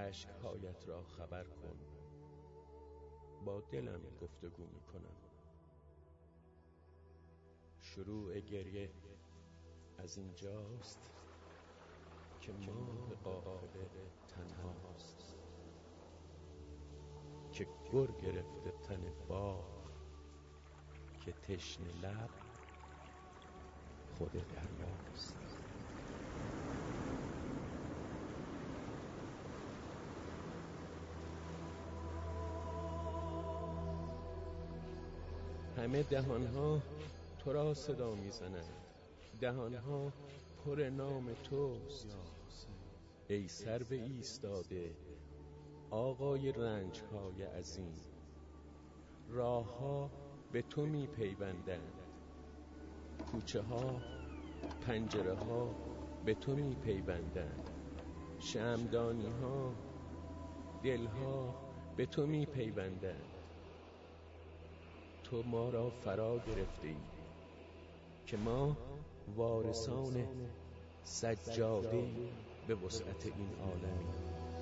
اشک‌هایت را خبر کن. با دلم گفتگو میکنم. شروع گریه از اینجاست که ماه قافله تنهاست، که گر گرفته تن باغ، که تشنه لب خود دریاست. همه دهانها تو را صدا میزنند، دهانها پر نام توست. ای سرو ایستاده آقای رنج‌های عظیم، راه‌ها به تو می‌پیوندند، کوچه‌ها، پنجره‌ها به تو می‌پیوندند، شمعدانی‌ها، دل‌ها به تو می‌پیوندند. تو ما را فرا گرفته‌ای که ما وارثان سجاده به وسعت این عالمی.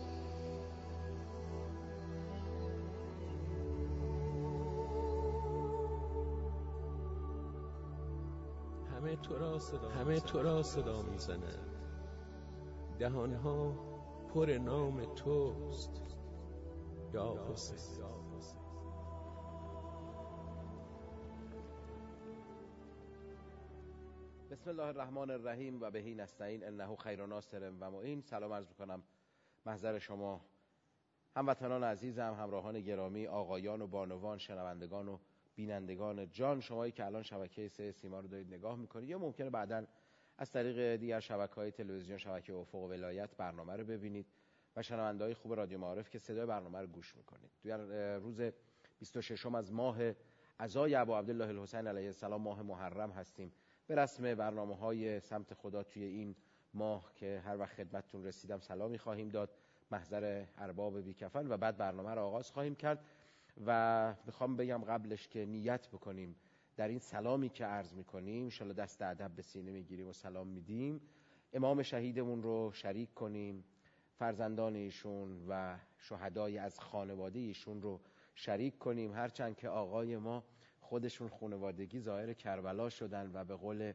همه تو را صدا میزنند، دهانها پر نام توست. یا حسین. بسم الله الرحمن الرحیم و بهی نستعین انه خیر ناصر و معین. سلام عرض میکنم محضر شما هموطنان عزیزم، همراهان گرامی، آقایان و بانوان، شنوندگان و بینندگان جان، شمایی که الان شبکه 3 سیما رو دارید نگاه میکنید یا ممکنه بعداً از طریق دیگر شبکه‌های تلویزیون، شبکه افق و ولایت برنامه رو ببینید و شنونده‌های خوب رادیو معارف که صدای برنامه رو گوش میکنید. در روز 26 از ماه عزای ابو عبدالله الحسین علیه السلام، ماه محرم هستیم. به رسم برنامه‌های سمت خدا توی این ماه که هر وقت خدمتتون رسیدم سلامی خواهیم داد محضر ارباب بیکفن و بعد برنامه رو آغاز خواهیم کرد. و میخوام بگم قبلش که نیت بکنیم در این سلامی که عرض میکنیم، انشالله دست ادب به سینه میگیریم و سلام میدیم، امام شهیدمون رو شریک کنیم، فرزندان ایشون و شهدای از خانواده ایشون رو شریک کنیم. هرچند که آقای ما خودشون خانوادگی ظاهر کربلا شدن و به قول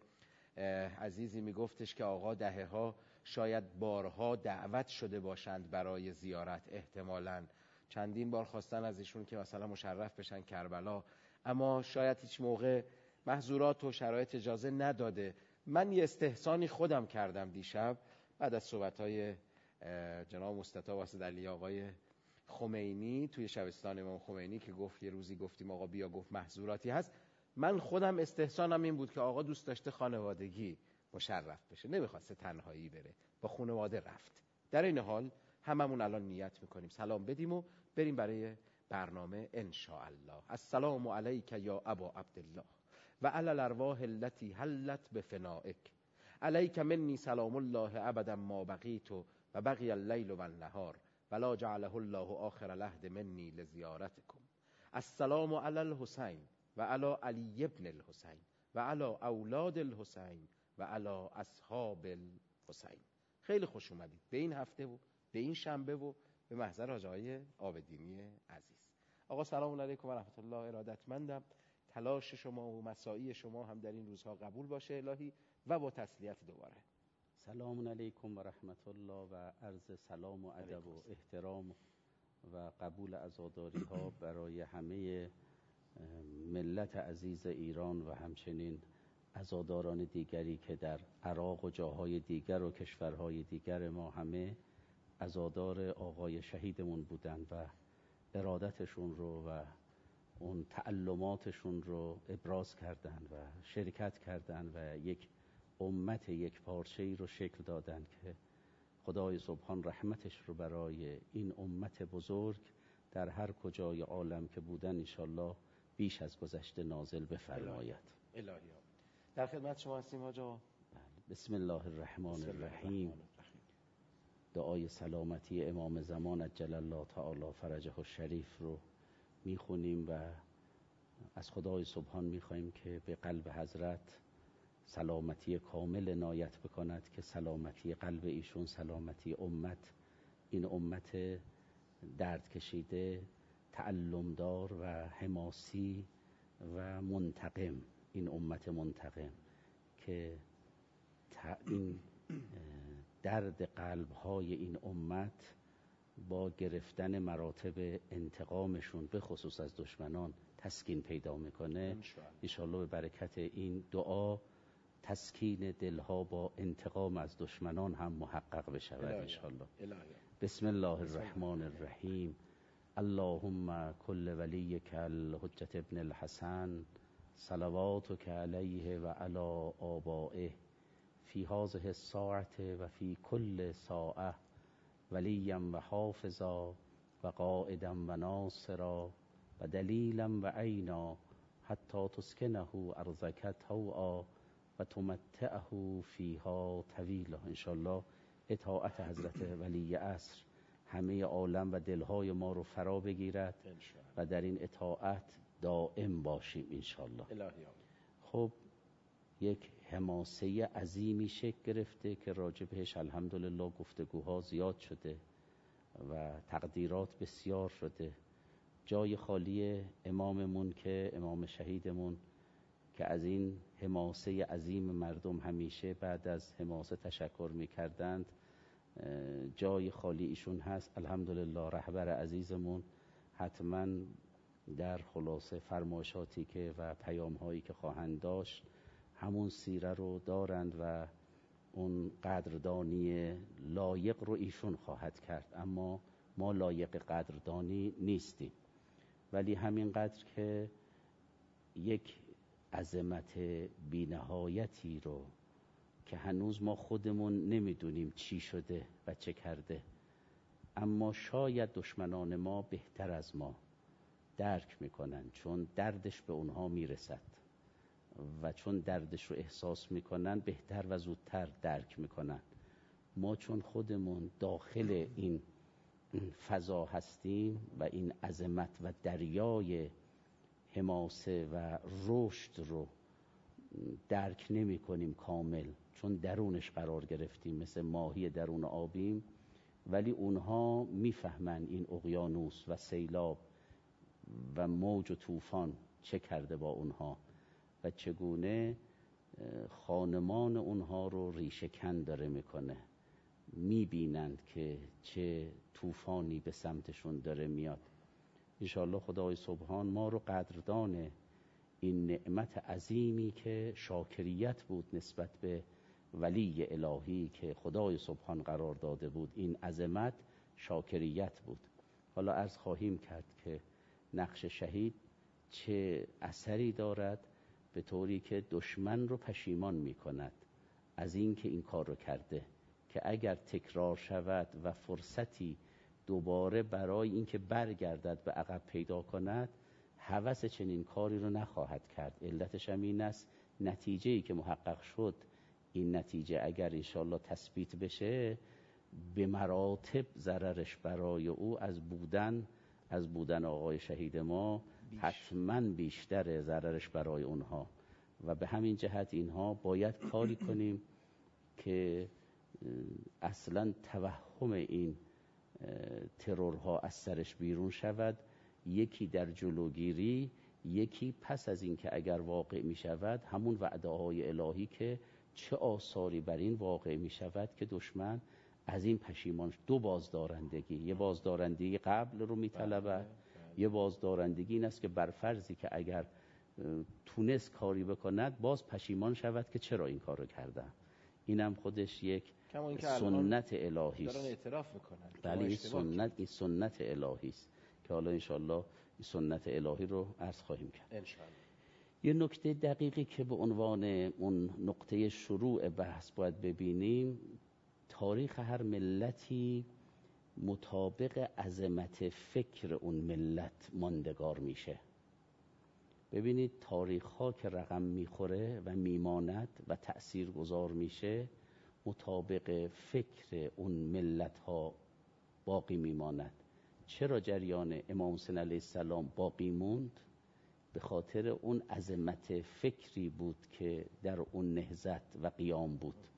عزیزی میگفتش که آقا دهه‌ها شاید بارها دعوت شده باشند برای زیارت، احتمالاً چندین بار خواستن از ایشون که مثلا مشرف بشن کربلا، اما شاید هیچ موقع محظورات و شرایط اجازه نداده. من یه استحسانی خودم کردم دیشب بعد از صحبت‌های جناب مصطفی واسطعلی آقای خمینی توی شبستان امام خمینی که گفت یه روزی گفتیم آقا بیا، گفت محظوراتی هست. من خودم استحسانم این بود که آقا دوست داشته خانوادگی مشرف بشه، نمیخواسته تنهایی بره، با خانواده رفت. در این حال هممون الان نیت میکنیم سلام بدیم و بریم برای برنامه انشاءالله. السلام علیک یا ابا عبدالله و علی الارواح التي حلت بفنائک، علیک منی سلام الله ابدا ما بقیت و بقی اللیل و النهار ولا جعله الله آخر العهد منی لزیارتکم. السلام علی الحسین و علی علی ابن الحسین و علی اولاد الحسین و علی اصحاب الحسین. خیلی خوش اومدید به این هفته و به این شنبه و به محضر حاج آقای عابدینی عزیز. آقا سلام علیکم و رحمت الله. ارادتمندم تلاش شما و مساعی شما هم در این روزها قبول باشه الهی و با تسلیت دوباره. سلام علیکم و رحمت الله و عرض سلام و ادب و احترام و قبول عزاداری ها برای همه ملت عزیز ایران و همچنین عزاداران دیگری که در عراق و جاهای دیگر و کشورهای دیگر ما همه عزادار آقای شهیدمون بودن و ارادتشون رو و اون تعلماتشون رو ابراز کردن و شرکت کردن و یک امت یک پارچه‌ای رو شکل دادن که خدای سبحان رحمتش رو برای این امت بزرگ در هر کجای عالم که بودن انشالله بیش از گذشته نازل بفرماید. الهی در خدمت شما هستیم حاج آقا. بسم الله الرحمن الرحیم. دعای سلامتی امام زمان عجل الله تعالی فرجه الشریف رو میخونیم و از خدای سبحان میخوایم که به قلب حضرت سلامتی کامل عنایت بکند که سلامتی قلب ایشون، سلامتی امت این امت درد کشیده، تعلمدار و حماسی و منتقم، این امت منتقم که این درد قلب‌های این امت با گرفتن مراتب انتقامشون به خصوص از دشمنان تسکین پیدا میکنه. انشاءالله به برکت این دعا تسکین دلها با انتقام از دشمنان هم محقق بشود انشاءالله. بسم الله الرحمن الرحیم. اللهم کل ولیک الحجة ابن الحسن صلواتک علیه و علی آبائه فی هذه الساعة و فی کل ساعة ولیا و حافظا و قائدا و ناصرا و دلیلا و عینا حتی تسکنه ارضک طوعا و تمتعه فیها طویلا. انشاءالله اطاعت حضرت ولی عصر همه عالم و دلهای ما رو فرا بگیرد و در این اطاعت دائم باشیم انشاءالله. خب یک حماسه عظیمی شکل گرفته که راجع بهش الحمدلله گفتگوها زیاد شده و تقدیرات بسیار شده. جای خالی اماممون که امام شهیدمون که از این حماسه عظیم مردم همیشه بعد از حماسه تشکر می‌کردند، جای خالی ایشون هست. الحمدلله رهبر عزیزمون حتما در خلاصه فرمایشاتی که و پیام‌هایی که خواهند داشت همون سیره رو دارند و اون قدردانی لایق رو ایشون خواهد کرد، اما ما لایق قدردانی نیستیم. ولی همینقدر که یک عظمت بی‌نهایتی رو که هنوز ما خودمون نمیدونیم چی شده و چه کرده، اما شاید دشمنان ما بهتر از ما درک میکنن، چون دردش به اونها میرسد و چون دردش رو احساس میکنن بهتر و زودتر درک میکنن. ما چون خودمون داخل این فضا هستیم و این عظمت و دریای حماسه و رشد رو درک نمی کنیم کامل، چون درونش قرار گرفتیم، مثل ماهی درون آبیم. ولی اونها میفهمن این اقیانوس و سیلاب و موج و طوفان چه کرده با اونها و چگونه خانمان اونها رو ریشه کن داره میکنه. میبینند که چه طوفانی به سمتشون داره میاد. انشاءالله خدای سبحان ما رو قدردان این نعمت عظیمی که شاکریت بود نسبت به ولی الهی که خدای سبحان قرار داده بود، این عظمت شاکریت بود. حالا عرض خواهیم کرد که نقش شهید چه اثری دارد، به طوری که دشمن رو پشیمان می کند از این که این کار رو کرده، که اگر تکرار شود و فرصتی دوباره برای این که برگردد به عقب پیدا کند، هوس چنین کاری رو نخواهد کرد. علتش هم این است نتیجه‌ای که محقق شد، این نتیجه اگر انشاءالله تثبیت بشه به مراتب ضررش برای او از بودن آقای شهید ما حتما بیشتر ضررش برای اونها. و به همین جهت اینها باید کاری کنیم که اصلا توهم این ترورها از سرش بیرون شود، یکی در جلوگیری، یکی پس از این که اگر واقع می شود همون وعده های الهی که چه آثاری بر این واقع می شود که دشمن از این پشیمان. دو بازدارندگی، یه بازدارندگی قبل رو می طلبد، یه بازدارندگی این است که بر فرضی که اگر تونست کاری بکند باز پشیمان شود که چرا این کار رو کردم. اینم خودش یک سنت الهی است. اعتراف میکنن. بله این سنت الهی است که حالا انشاءالله این سنت الهی رو عرض خواهیم کرد انشاءالله. یه نکته دقیقی که به عنوان اون نقطه شروع بحث باید ببینیم، تاریخ هر ملتی مطابق عظمت فکر اون ملت ماندگار میشه. ببینید تاریخ ها که رقم میخوره و میماند و تأثیر گذار میشه، مطابق فکر اون ملت ها باقی میماند. چرا جریان امام حسین علیه السلام باقی موند؟ به خاطر اون عظمت فکری بود که در اون نهضت و قیام بود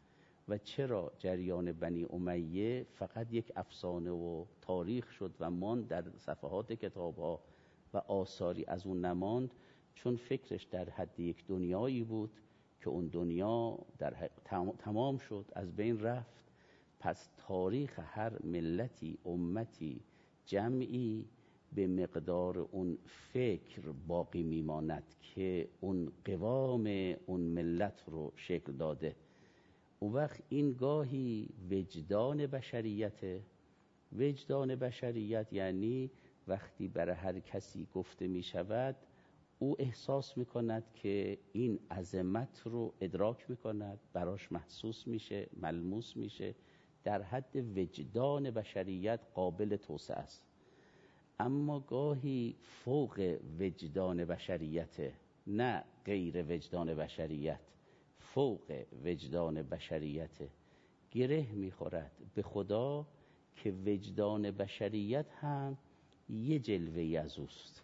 و چرا جریان بنی امیه فقط یک افسانه و تاریخ شد و ماند در صفحات کتاب‌ها و آثاری از اون نماند؟ چون فکرش در حد یک دنیایی بود که اون دنیا در تمام شد، از بین رفت. پس تاریخ هر ملتی، امتی، جمعی به مقدار اون فکر باقی میماند که اون قوام اون ملت رو شکل داده. اون وقت این گاهی وجدان بشریت. وجدان بشریت یعنی وقتی برای هر کسی گفته می شود او احساس می کند که این عظمت رو ادراک می کند، براش محسوس میشه، ملموس میشه، در حد وجدان بشریت قابل توسعه است. اما گاهی فوق وجدان بشریت، نه غیر وجدان بشریت، فوق وجدان بشریت گره میخورد به خدا که وجدان بشریت هم یه جلوه از اوست،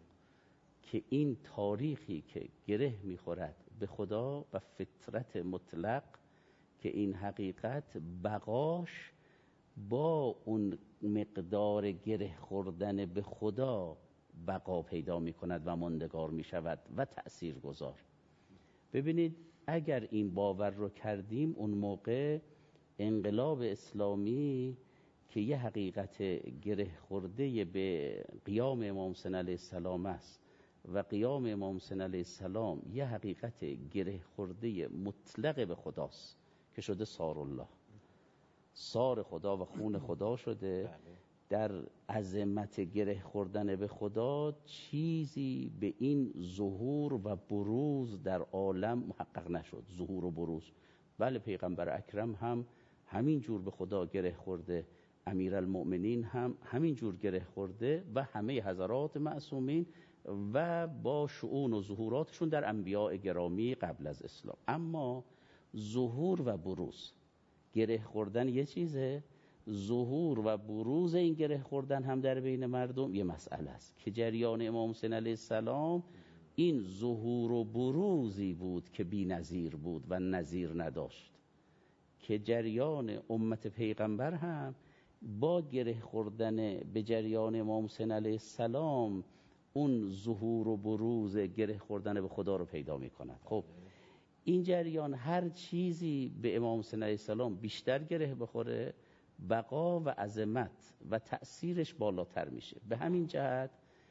که این تاریخی که گره میخورد به خدا و فطرت مطلق، که این حقیقت بقاش با اون مقدار گره خوردن به خدا بقا پیدا می کند و ماندگار می شود و تأثیر گذار. ببینید اگر این باور رو کردیم، اون موقع انقلاب اسلامی که یه حقیقت گره خورده به قیام امام حسین علیه السلام است و قیام امام حسین علیه السلام یه حقیقت گره خورده مطلق به خداست که شده سار الله، سار خدا و خون خدا شده. در عظمت گره خوردن به خدا چیزی به این ظهور و بروز در عالم محقق نشد. ظهور و بروز، بله پیغمبر اکرم هم همین جور به خدا گره خورده، امیرالمؤمنین هم همین جور گره خورده و همه حضرات معصومین و با شؤون و ظهوراتشون در انبیاء گرامی قبل از اسلام. اما ظهور و بروز، گره خوردن یه چیزه، ظهور و بروز این گره خوردن هم در بین مردم یه مسئله است که جریان امام حسین علیه السلام این ظهور و بروزی بود که بی نظیر بود و نظیر نداشت، که جریان امت پیغمبر هم با گره خوردن به جریان امام حسین علیه السلام اون ظهور و بروز گره خوردن به خدا رو پیدا می کند. خب این جریان هر چیزی به امام حسین علیه السلام بیشتر گره بخوره، بقا و عظمت و تأثیرش بالاتر میشه. به همین جهت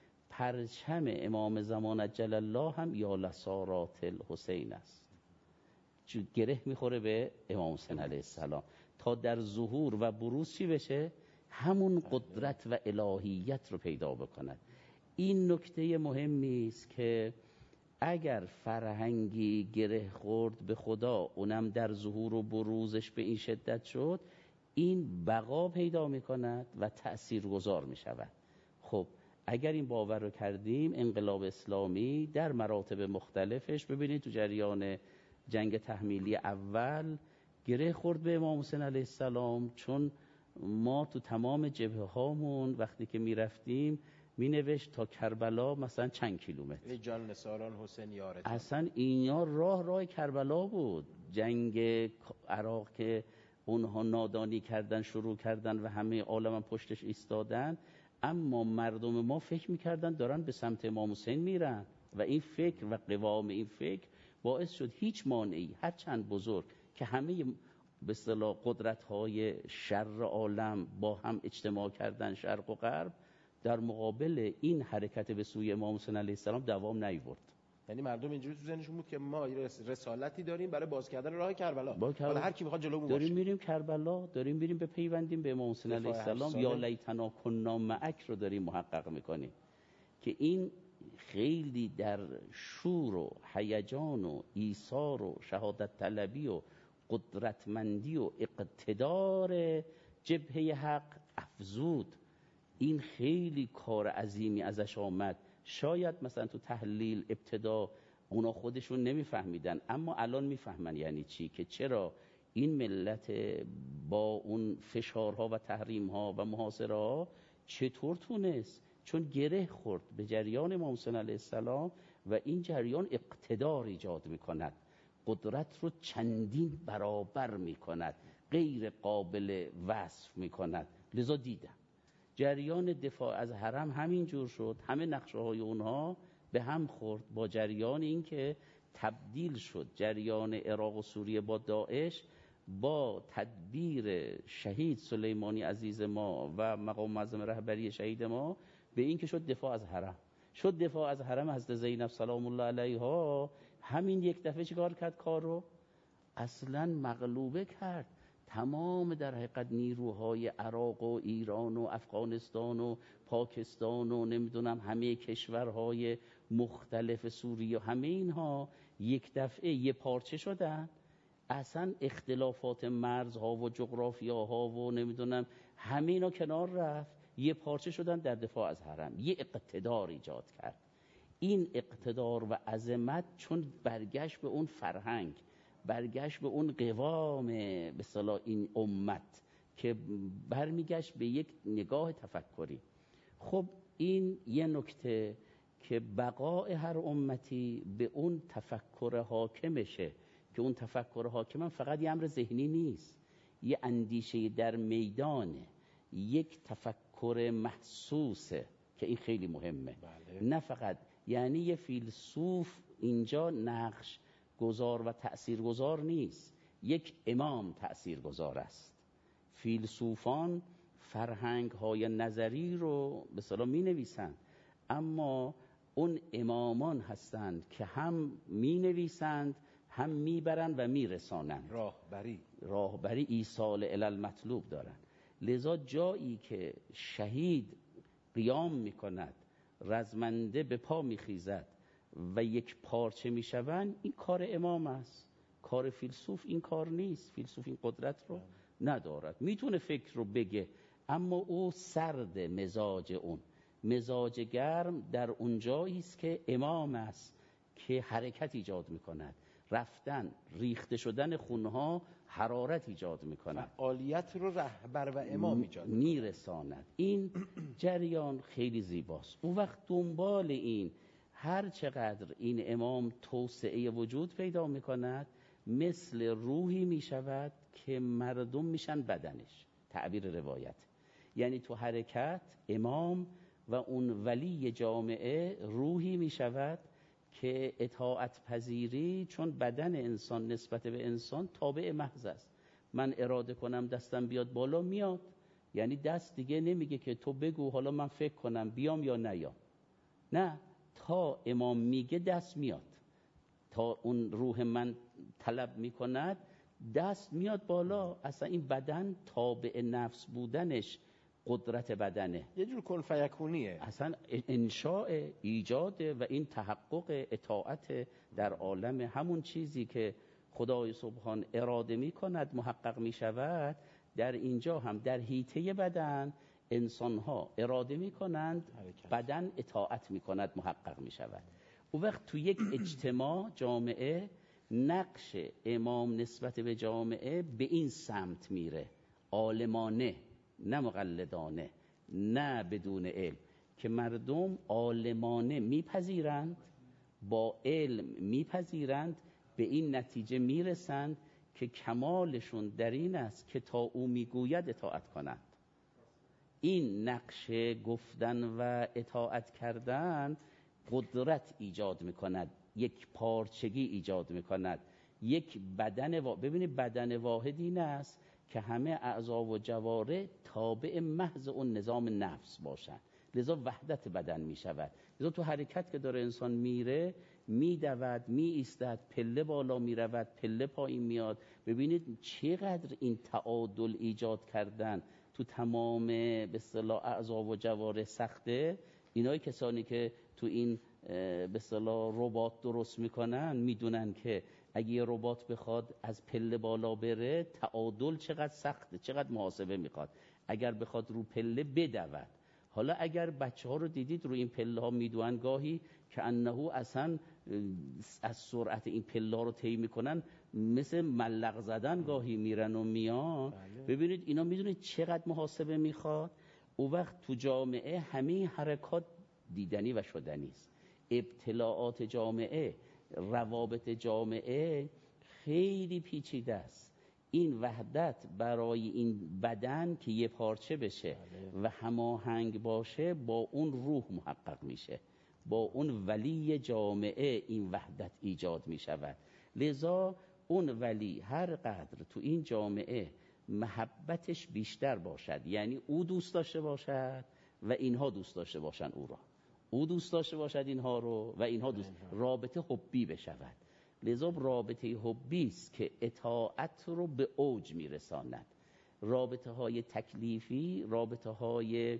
پرچم امام زمان عجل الله هم یا لسارات الحسین است، چون گره میخوره به امام حسین علیه السلام تا در ظهور و بروز چی بشه؟ همون قدرت و الهیت رو پیدا بکند. این نکته مهمی است که اگر فرهنگی گره خورد به خدا، اونم در ظهور و بروزش به این شدت شد، این بقا پیدا می کند و تأثیر گذار می شود. خب اگر این باور رو کردیم، انقلاب اسلامی در مراتب مختلفش، ببینید تو جریان جنگ تحمیلی اول گره خورد به امام حسین علیه السلام، چون ما تو تمام جبهه هامون وقتی که می رفتیم می نوشت تا کربلا مثلا چند کیلومتر، جان نثاران حسین یارتان. اصلا اینا راه کربلا بود. جنگ عراق که اونها نادانی کردن، شروع کردن و همه عالم هم پشتش ایستادن، اما مردم ما فکر میکردن دارن به سمت امام حسین میرن و این فکر و قوام این فکر باعث شد هیچ مانعی هر چند بزرگ که همه به اصطلاح قدرت‌های شر عالم با هم اجتماع کردن، شرق و غرب، در مقابل این حرکت به سوی امام حسین علیه السلام دوام نیاورد. یعنی مردم اینجوری تو ذهنشون بود که ما رسالتی داریم برای باز کردن راه کربلا، حالا هر کی میخواد جلومون باشه. داریم میریم کربلا، داریم میریم به پیوندیم به امام حسین علیه السلام، یا لیتنا کنا معک رو داریم محقق میکنیم، که این خیلی در شور و هیجان و ایثار و شهادت طلبی و قدرتمندی و اقتدار جبهه حق افزود. این خیلی کار عظیمی ازش آمد. شاید مثلا تو تحلیل ابتدا اونا خودشون نمیفهمیدن، اما الان میفهمن یعنی چی، که چرا این ملت با اون فشارها و تحریمها و محاصره‌ها چطور تونست، چون گره خورد به جریان امام حسین علیه السلام و این جریان اقتدار ایجاد میکند، قدرت رو چندین برابر میکند، غیر قابل وصف میکند. لذا دیدم جریان دفاع از حرم همین جور شد، همه نقشه های اونها به هم خورد با جریان این که تبدیل شد جریان عراق و سوریه با داعش با تدبیر شهید سلیمانی عزیز ما و مقام معظم رهبری شهید ما به این که شد دفاع از حرم. شد دفاع از حرم حضرت زینب سلام الله علیها همین یک دفعه چیکار کرد؟ کار رو اصلا مغلوبه کرد. تمام در حقیقت نیروهای عراق و ایران و افغانستان و پاکستان و نمیدونم همه کشورهای مختلف سوریه، همه اینها یک دفعه یه پارچه شدن. اصلا اختلافات مرزها و جغرافیاها و نمیدونم همه اینا کنار رفت، یه پارچه شدن در دفاع از حرم. یه اقتدار ایجاد کرد. این اقتدار و عظمت چون برگشت به اون فرهنگ، برگشت به اون قوام به اصطلاح این امت که برمیگشت به یک نگاه تفکری. خب این یه نکته که بقای هر امتی به اون تفکر حاکمشه که اون تفکر حاکم فقط یه امر ذهنی نیست، یه اندیشه در میدانه، یک تفکر محسوسه که این خیلی مهمه. بله. نه فقط یعنی یه فیلسوف اینجا نقش گذار و تأثیر گذار نیست، یک امام تأثیر گذار است. فیلسوفان فرهنگ های نظری رو به اصطلاح می نویسند، اما اون امامان هستند که هم می نویسند هم می برند و می رسانند. راهبری ایصال الی المطلوب دارند. لذا جایی که شهید قیام می کند، رزمنده به پا می خیزد و یک پارچه می شوند، این کار امام است. کار فیلسوف این کار نیست. فیلسوف این قدرت رو ندارد. میتونه فکر رو بگه اما او سرد مزاج، اون مزاج گرم در اونجایی است که امام است که حرکت ایجاد میکند، رفتن ریخته شدن خونها حرارت ایجاد میکند، فعالیت رو رهبر و امام ایجاد میرساند. این جریان خیلی زیباست. اون وقت دنبال این هر چقدر این امام توسعه وجود پیدا میکند، مثل روحی میشود که مردم میشن بدنش. تعبیر روایت یعنی تو حرکت امام و اون ولی جامعه روحی میشود که اطاعت پذیری، چون بدن انسان نسبت به انسان تابع محض است. من اراده کنم دستم بیاد بالا میاد، یعنی دست دیگه نمیگه که تو بگو حالا من فکر کنم بیام یا نیام. نه، تا امام میگه دست میاد، تا اون روح من طلب میکند دست میاد بالا. اصلا این بدن تابع نفس بودنش قدرت بدنه، یه جور کن فیکونیه، اصلا انشاء ایجاد و این تحقق اطاعت در عالم. همون چیزی که خدای سبحان اراده میکند محقق میشود. در اینجا هم در حیطه بدن انسان ها اراده میکنند، بدن اطاعت میکند محقق میشود. اون وقت تو یک اجتماع جامعه نقش امام نسبت به جامعه به این سمت میره، عالمانه نه مقلدانه، نه بدون علم، که مردم عالمانه میپذیرند، با علم میپذیرند، به این نتیجه میرسند که کمالشون در این است که تا او میگوید اطاعت کنند. این نقش گفتن و اطاعت کردن قدرت ایجاد میکند، یک پارچگی ایجاد میکند، یک بدن ببینید بدن واحد این است که همه اعضا و جواره تابع محض اون نظام نفس باشند. لذا وحدت بدن میشود. لذا تو حرکت که داره انسان میره، میدود، میایستد، پله بالا میرود، پله پایین میاد. ببینید چقدر این تعادل ایجاد کردن تو تمام به اصطلاح اعضا و جواره سخته. اینای کسانی که تو این به اصطلاح ربات درست میکنن میدونن که اگه یه ربات بخواد از پله بالا بره، تعادل چقدر سخته، چقدر محاسبه میخواد اگر بخواد رو پله بدود. حالا اگر بچه ها رو دیدید رو این پله ها میدوئن، گاهی که انه اصلا از سرعت این پله ها رو طی میکنن مثل ملق زدن گاهی میرن و میان. ببینید اینا میدونید چقدر محاسبه میخواد. اون وقت تو جامعه همه حرکات دیدنی و شدنی است. ابتلاعات جامعه، روابط جامعه خیلی پیچیده است. این وحدت برای این بدن که یه پارچه بشه و هماهنگ باشه با اون روح محقق میشه، با اون ولی جامعه این وحدت ایجاد میشود. لذا اون ولی هر قدر تو این جامعه محبتش بیشتر باشد، یعنی او دوست داشته باشد و اینها دوست داشته باشن او را، او دوست داشته باشد اینها رو و اینها دوست، رابطه حبی بشود. لذا رابطه حبی است که اطاعت رو به اوج میرساند. رابطه های تکلیفی، رابطه های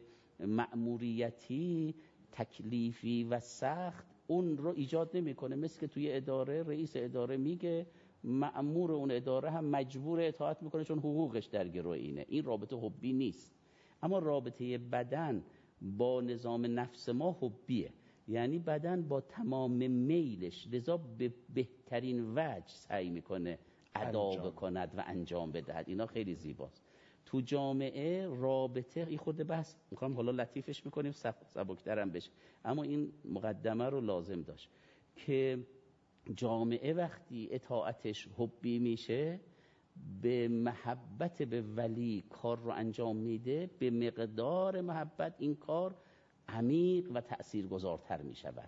مأموریتی، تکلیفی و سخت اون رو ایجاد نمیکنه. مثل که توی اداره رئیس اداره میگه، مأمور اون اداره هم مجبور اطاعت میکنه چون حقوقش در گروه اینه. این رابطه حبی نیست. اما رابطه بدن با نظام نفس ما حبیه، یعنی بدن با تمام میلش لذا به بهترین وجه سعی میکنه ادا بکند و انجام بدهد. اینا خیلی زیباست. تو جامعه رابطه این خود بحث میخوام حالا لطیفش میکنیم سبکترم بشه، اما این مقدمه رو لازم داشت که جامعه وقتی اطاعتش حبی میشه، به محبت به ولی کار رو انجام میده، به مقدار محبت این کار عمیق و تأثیرگذارتر می شود،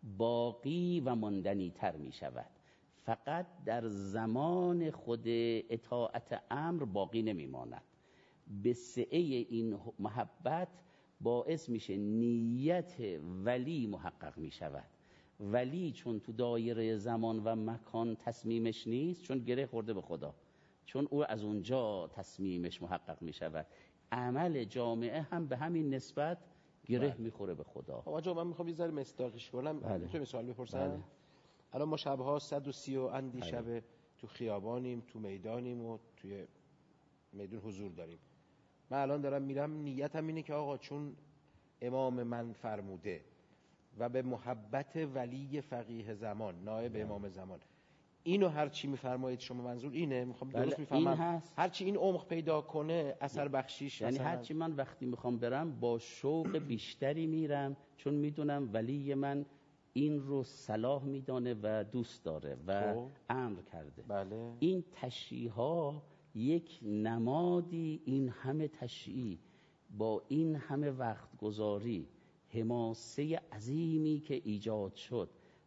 باقی و ماندنی تر می شود. فقط در زمان خود اطاعت امر باقی نمی ماند. به سعه این محبت باعث میشه نیت ولی محقق می شود. ولی چون تو دایره زمان و مکان تصمیمش نیست، چون گره خورده به خدا، چون او از اونجا تصمیمش محقق می شود. عمل جامعه هم به همین نسبت گره میخوره به خدا. آقا من میخوام یه ذره مصداقش کنم. میتونم سوال بپرسم؟ الان ما شبها 130 و اندی شب تو خیابانیم، تو میدانیم و توی میدون حضور داریم. من الان دارم میرم، نیتم اینه که آقا چون امام من فرموده و به محبت ولی فقیه زمان، نایب امام زمان، اینو هر چی میفرمایید شما، منظور اینه؟ میخوام درست میفهمم هر چی این عمق پیدا کنه اثر بخشیش، یعنی هر چی من وقتی میخوام برم با شوق بیشتری میرم، چون میدونم ولی من این رو صلاح میدانه و دوست داره و امر کرده. بله. این تشریح ها یک نمادی، این همه تشریح با این همه وقت گذاری، حماسه عظیمی که ایجاد شد،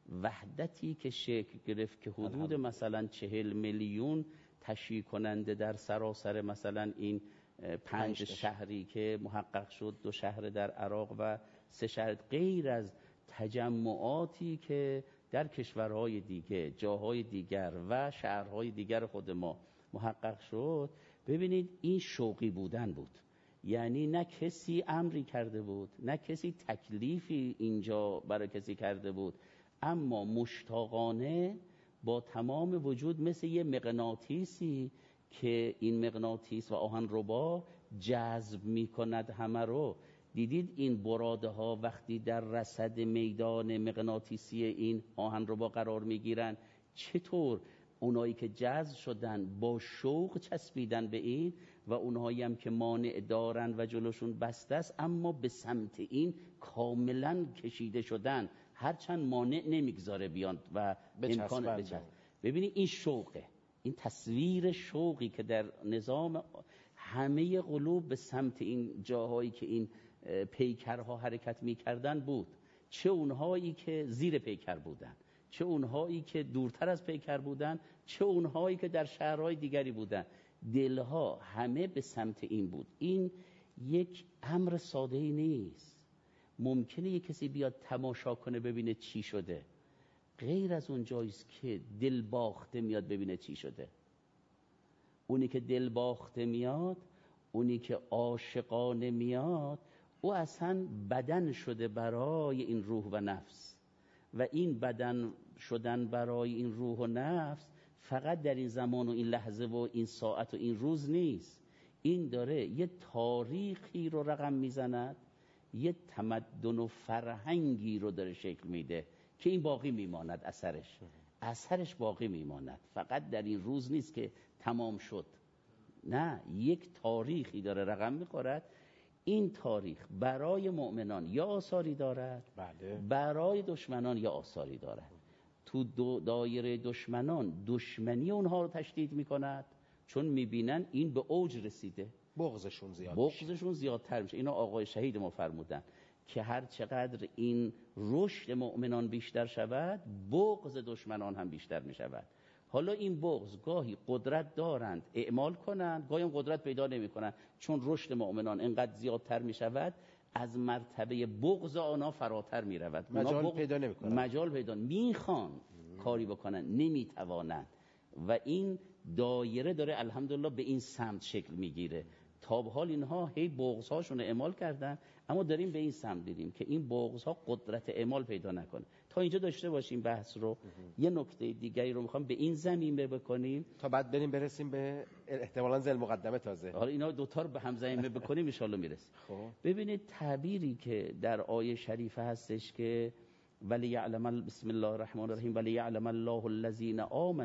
وحدتی که شکل گرفت که حدود مثلا 40 میلیون تشییع کننده در سراسر مثلا این 5 شهری که محقق شد، 2 شهر در عراق و 3 شهر، غیر از تجمعاتی که در کشورهای دیگه، جاهای دیگر و شهرهای دیگر خود ما محقق شد. ببینید این شوقی بودن بود، یعنی نه کسی امری کرده بود، نه کسی تکلیفی اینجا برای کسی کرده بود، اما مشتاقانه با تمام وجود، مثل یه مغناطیسی که این مغناطیس و آهن ربا جذب می کند همه رو. دیدید این براده ها وقتی در رصد میدان مغناطیسی این آهن ربا قرار می گیرن، چطور اونایی که جذب شدن با شوق چسبیدن به این و اونهایی هم که مانع دارن و جلوشون بسته است اما به سمت این کاملا کشیده شدن، هرچند مانع نمیگذاره بیان و امکان بچسب. ببینید این شوقه، این تصویر شوقی که در نظام همه قلوب به سمت این جاهایی که این پیکرها حرکت میکردن بود، چه اونهایی که زیر پیکر بودن، چه اونهایی که دورتر از پیکر بودن، چه اونهایی که در شهرهای دیگری بودن، دلها همه به سمت این بود. این یک امر ساده‌ای نیست. ممکنه یک کسی بیاد تماشا کنه ببینه چی شده، غیر از اون جاییست که دل باخته میاد ببینه چی شده. اونی که دل باخته میاد، اونی که عاشقانه میاد، او اصلا بدن شده برای این روح و نفس، و این بدن شدن برای این روح و نفس فقط در این زمان و این لحظه و این ساعت و این روز نیست. این داره یه تاریخی رو رقم میزند، یه تمدن و فرهنگی رو داره شکل میده که این باقی میماند، اثرش باقی میماند. فقط در این روز نیست که تمام شد، نه، یک تاریخی داره رقم میخورد. این تاریخ برای مؤمنان یا آثاری دارد، بله. برای دشمنان یا آثاری دارد. تو دایره دشمنان دشمنی اونها رو تشدید میکند، چون میبینن این به اوج رسیده، بغضشون زیادتر میشه. اینا آقای شهید ما فرمودن که هر چقدر این رشد مؤمنان بیشتر شود، بغض دشمنان هم بیشتر میشود. حالا این بغض گاهی قدرت دارند اعمال کنند، گاهی هم قدرت پیدا نمی کنند، چون رشد مؤمنان اینقدر زیادتر می شود از مرتبه بغض آنها فراتر می رود. مجال پیدا نمی کنند، مجال پیدا میخوان کاری بکنن نمی توانند و این دایره داره الحمدلله به این سمت شکل میگیره. تا به حال اینها هی بغض‌هاشون رو اعمال کردن، اما داریم به این سمت دیدیم که این بغض‌ها قدرت اعمال پیدا نکنه. تا اینجا داشته باشیم بحث رو. یه نکته دیگری رو میخوام به این زمینه بکنیم تا بعد برسیم به احتمالاً ذیل مقدمه تازه. حالا اینا دوتا رو به هم زمینه بکنیم ان شاءالله میرسیم. ببینید تعبیری که در آیه شریفه هستش که بسم الله الرحمن الرحیم ولیعلم الله الذین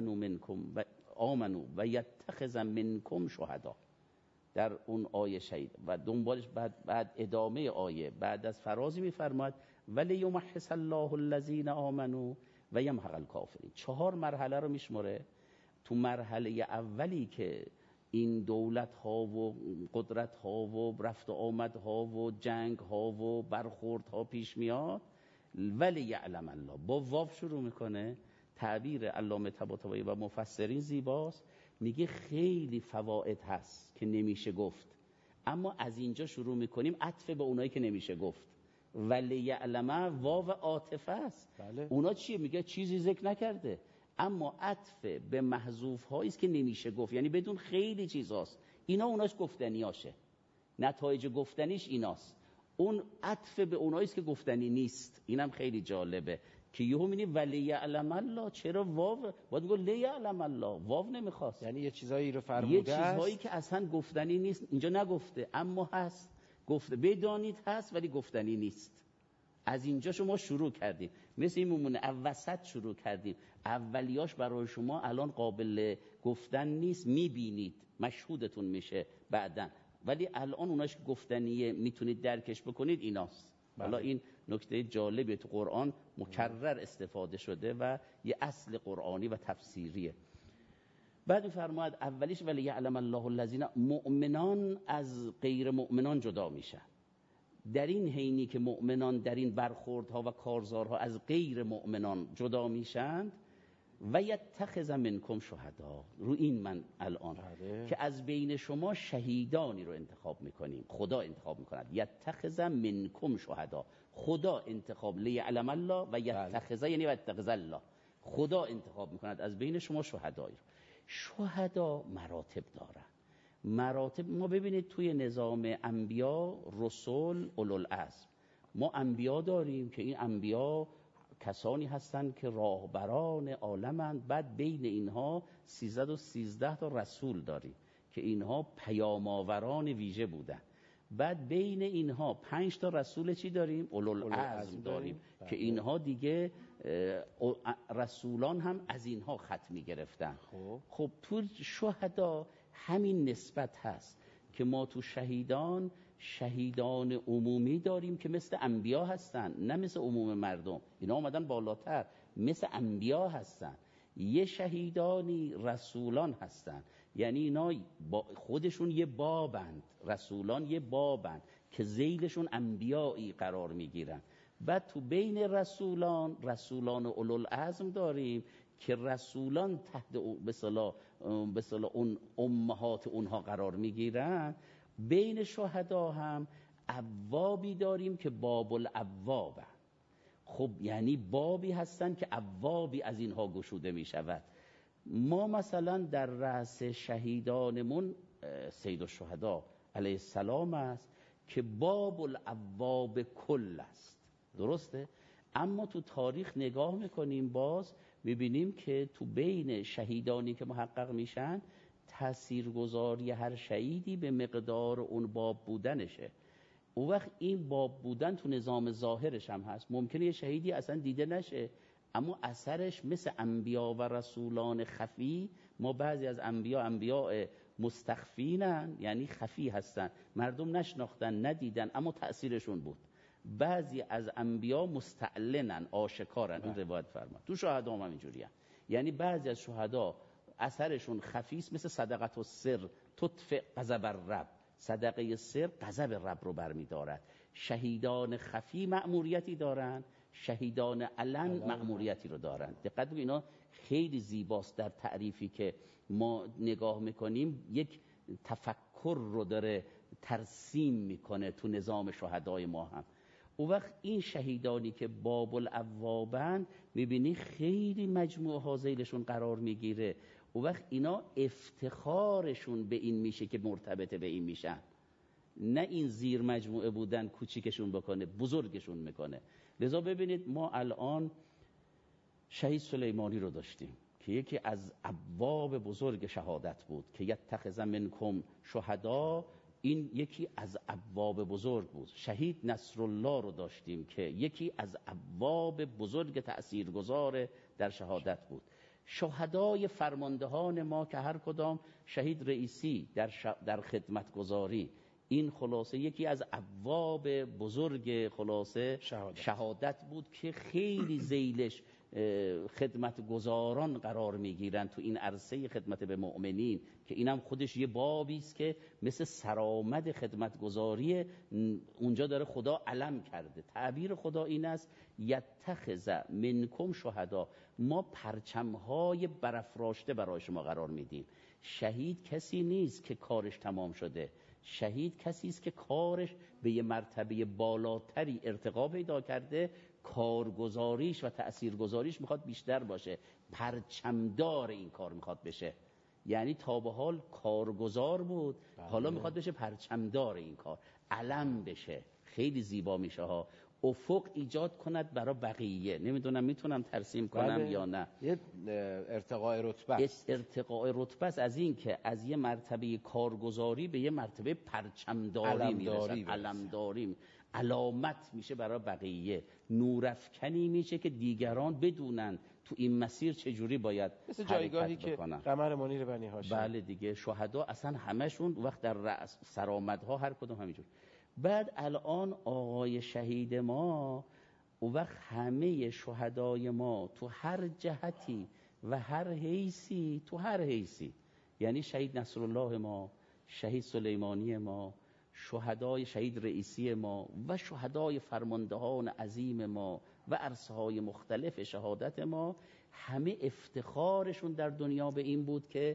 آمنوا و یتخذ منکم شهدا، در اون آیه شهید و دنبالش بعد ادامه آیه بعد از فرازی میفرماد ولی یمحص الله الذین آمنوا و یمحق الکافرین. 4 مرحله رو میشمره. تو مرحله اولی که این دولت ها و قدرت ها و رفت و آمد ها و جنگ ها و برخورد ها پیش میاد، ولی یعلم الله با واو شروع میکنه. تعبیر علامه طباطبایی و مفسرین زیباست، میگه خیلی فواید هست که نمیشه گفت، اما از اینجا شروع میکنیم عطف به اونایی که نمیشه گفت. ولی یعلم واو عاطفه است. بله. اونا چیه؟ میگه چیزی ذکر نکرده، اما عطف به محذوف هایی است که نمیشه گفت، یعنی بدون خیلی چیزاست. اوناش گفتنیاشه، نتایج گفتنیش ایناست. اون عطف به اونایی است که گفتنی نیست. اینم خیلی جالبه که یهو می‌بینی ولی یعلم الله، چرا واو؟ باید بگو لی یعلم الله، واو نمیخواست. یعنی یه چیزایی رو فرموده، یه چیزهایی که اصلا گفتنی نیست اینجا نگفته، اما هست، گفته بدانید هست ولی گفتنی نیست. از اینجا شما شروع کردیم، مثل این ممونه وسط شروع کردیم. اولیاش برای شما الان قابل گفتن نیست، میبینید مشهودتون میشه بعدن، ولی الان اوناش گفتنیه میتونید درکش بکنید ایناست. حالا این نکته جالبه تو قرآن مکرر استفاده شده و یه اصل قرآنی و تفسیریه. بعد می‌فرماید اولیش ولی یعلم الله الذین، مؤمنان از غیر مؤمنان جدا میشن. در این حینی که مؤمنان در این برخوردها و کارزارها از غیر مؤمنان جدا میشند، و یتخذ منکم شهدا، رو این من الان که از بین شما شهیدانی رو انتخاب میکنیم، خدا انتخاب میکند. یتخذ منکم شهدا، خدا انتخاب، لیعلم الله و یتخذ یعنی و یتخذ الله، خدا انتخاب میکند از بین شما شهدایی رو. شهدا مراتب دارن. مراتب ما ببینید توی نظام انبیا، رسول، اولوالعزم، ما انبیا داریم که این انبیا کسانی هستند که راهبران عالمند. بعد بین اینها 313 تا رسول داریم که اینها پیام آوران ویژه بودن. بعد بین اینها 5 تا رسول چی داریم؟ اولوالعزم داریم که اینها دیگه رسولان هم از اینها خط می گرفتن. خب تو شهدا همین نسبت هست که ما تو شهیدان عمومی داریم که مثل انبیا هستن، نه مثل عموم مردم. اینا آمدن بالاتر، مثل انبیا هستن. یه شهیدانی رسولان هستن، یعنی اینا خودشون یه بابند، رسولان یه بابند که ذیلشون انبیایی قرار میگیرن. بعد تو بین رسولان اولوالعزم داریم که رسولان تحت به اصطلاح اون امهات اونها قرار میگیرن. بین شهدا هم ابوابی داریم که باب الابواب، خب یعنی بابی هستن که ابوابی از اینها گشوده می شود. ما مثلا در رأس شهیدانمون سید الشهدا علیه السلام است که باب الابواب کل است، درسته؟ اما تو تاریخ نگاه میکنیم باز میبینیم که تو بین شهیدانی که محقق میشن تاثیرگذاری هر شهیدی به مقدار اون باب بودنشه. اون وقت این باب بودن تو نظام ظاهرش هم هست. ممکنه یه شهیدی اصلا دیده نشه اما اثرش مثل انبیا و رسولان خفی. ما بعضی از انبیا مستخفینن، یعنی خفی هستن، مردم نشناختن ندیدن اما تأثیرشون بود. بعضی از انبیا مستعلنن، آشکارن. اون روایت فرما تو شهدا هم اینجوریه. یعنی بعضی از شهدا اثرشون خفیست، مثل صدقه السر تطفئ غضب الرب. صدقه سر غضب رب رو برمی‌دارد. شهیدان خفی مأموریتی دارن، شهیدان علن مأموریتی رو دارن. دقت بگید اینا خیلی زیباست در تعریفی که ما نگاه میکنیم، یک تفکر رو داره ترسیم میکنه تو نظام شهدای ما هم. اون وقت این شهیدانی که باب الابوابند میبینی خیلی مجموعه ها ذیلشون قرار میگیره. اون وقت اینا افتخارشون به این میشه که مرتبط به این میشن، نه این زیر مجموعه بودن کوچیکشون بکنه بزرگشون میکنه. لذا ببینید ما الان شهید سلیمانی رو داشتیم که یکی از ابواب بزرگ شهادت بود که یتخذ منکم شهدا، این یکی از ابواب بزرگ بود. شهید نصرالله رو داشتیم که یکی از ابواب بزرگ تأثیرگذار در شهادت بود. شهدای فرماندهان ما که هر کدام شهید رئیسی در خدمتگزاری، این خلاصه یکی از ابواب بزرگ خلاصه شهادت بود که خیلی ذیلش خدمتگزاران قرار میگیرن تو این عرصه خدمت به مؤمنین، که اینم خودش یه بابی است که مثل سرآمد خدمتگزاری اونجا داره خدا علم کرده. تعبیر خدا این است یتخذ منکم شهدا، ما پرچم‌های برافراشته برای شما قرار میدیم. شهید کسی نیست که کارش تمام شده، شهید کسی است که کارش به یه مرتبه بالاتری ارتقا پیدا کرده، کارگزاریش و تأثیرگذاریش میخواد بیشتر باشه، پرچمدار این کار میخواد بشه. یعنی تا به حال کارگزار بود، حالا میخواد بشه پرچمدار این کار، علم بشه. خیلی زیبا میشه ها، افق ایجاد کند برای بقیه. نمیدونم میتونم ترسیم کنم یا نه. یه ارتقاء رتبه است. ارتقاء رتبه است، از این که از یه مرتبه کارگزاری به یه مرتبه پرچمداری میرسن، علمداری، علامت میشه برای بقیه، نورافکنی میشه که دیگران بدونن تو این مسیر چجوری باید مثل جایگاهی که قمر منیر بنی هاشم. بله دیگه، شهدا اصلا همشون وقت در رأس سرآمدها هر کدوم همینجور. بعد الان آقای شهید ما و وقت همه شهدای ما تو هر جهتی و هر حیثی، تو هر حیثی، یعنی شهید نصرالله ما، شهید سلیمانی ما، شهدای شهید رئیسی ما و شهدای فرماندهان عظیم ما و عرصه‌های مختلف شهادت ما، همه افتخارشون در دنیا به این بود که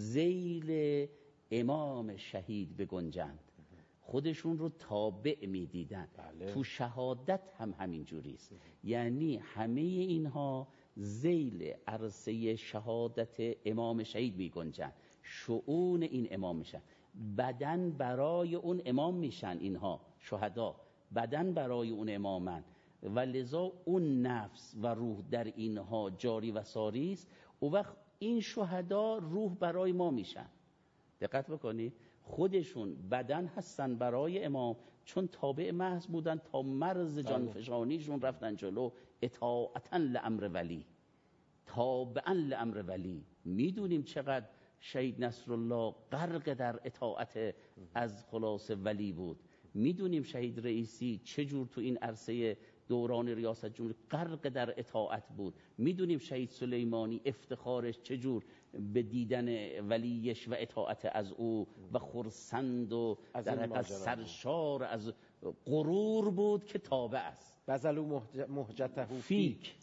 ذیل امام شهید بگنجند، خودشون رو تابع میدیدن. تو شهادت هم همین جوریست. یعنی همه اینها ذیل عرصه شهادت امام شهید میگنجن، شؤون این امام میشن، بدن برای اون امام میشن. اینها شهدا بدن برای اون امامن و لذا اون نفس و روح در اینها جاری و ساری است. و وقت این شهدا روح برای ما میشن. دقت بکنید، خودشون بدن هستن برای امام، چون تابع محض بودن تا مرز جانفشانیشون رفتن جلو، اطاعتا لامر ولی، تابعا لامر ولی. میدونیم چقدر شهید نصرالله غرق در اطاعت از خلاص ولی بود. میدونیم شهید رئیسی چجور تو این عرصه دوران ریاست جمهوری غرق در اطاعت بود. میدونیم شهید سلیمانی افتخارش چجور به دیدن ولیش و اطاعت از او و خرسند و در سرشار از غرور بود که تابع است. بذلوا مهجته فیک.